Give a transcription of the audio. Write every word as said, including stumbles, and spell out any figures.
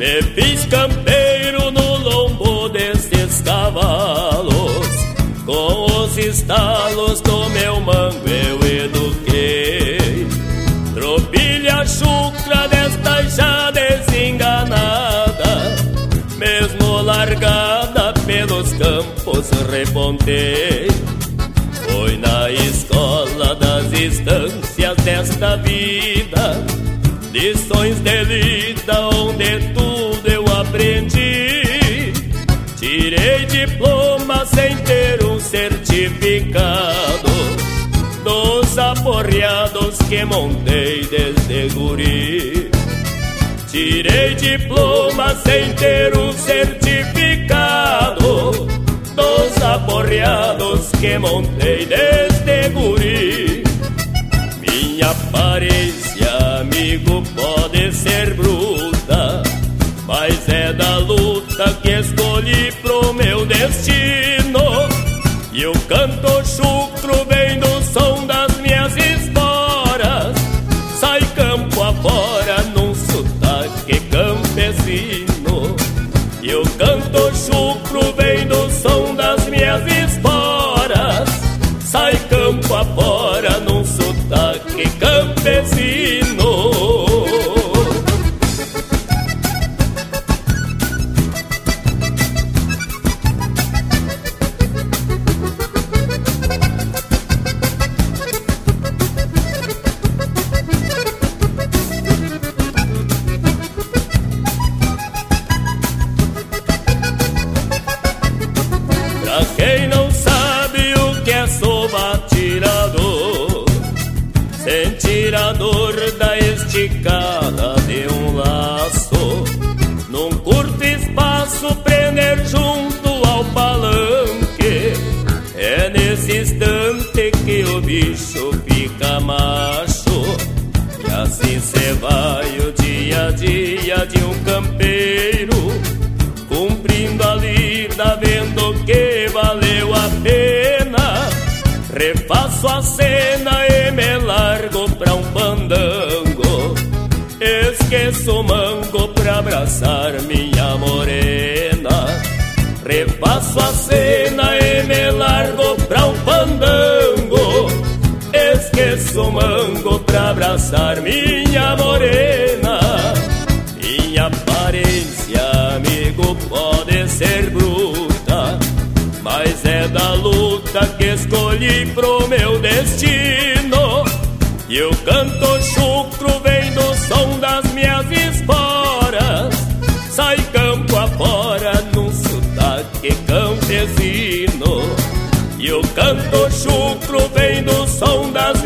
Me fiz campeiro no lombo destes cavalos, com os estalos do meu mango eu eduquei. Tropilha chucra desta já desenganada, mesmo largada pelos campos repontei. Foi na escola das instâncias desta vida, lições de lida onde tudo eu aprendi. Tirei diploma sem ter um certificado, dos aporreados que montei desde guri. Tirei diploma sem ter um certificado, dos aporreados que montei desde guri. Minha aparência, amigo, pode ser bruta, mas é da luta que escolhi pro meu destino. E o canto chucro vem do som das minhas esporas, sai campo afora num sotaque campesino. E o canto chucro vem do som das minhas esporas, sai campo afora num sotaque campesino. Pra quem não sabe o que é soba tirador, sem tirador da esticada de um laço, num curto espaço prender junto ao palanque. É nesse instante que o bicho fica macho, e assim cê vai o dia a dia de um campeiro, cumprindo a lida, vendo que valeu a pena. Refaço a cena e me largo pra um pandango, esqueço o mango pra abraçar minha morena. Refaço a cena e me largo pra um pandango, esqueço o mango pra abraçar minha morena. Minha aparência, amigo, pode ser bruta, mas é da luta que escolhi pro meu destino. E o canto chucro vem do som das minhas esporas, sai campo afora num sotaque campesino. E o canto chucro vem do som das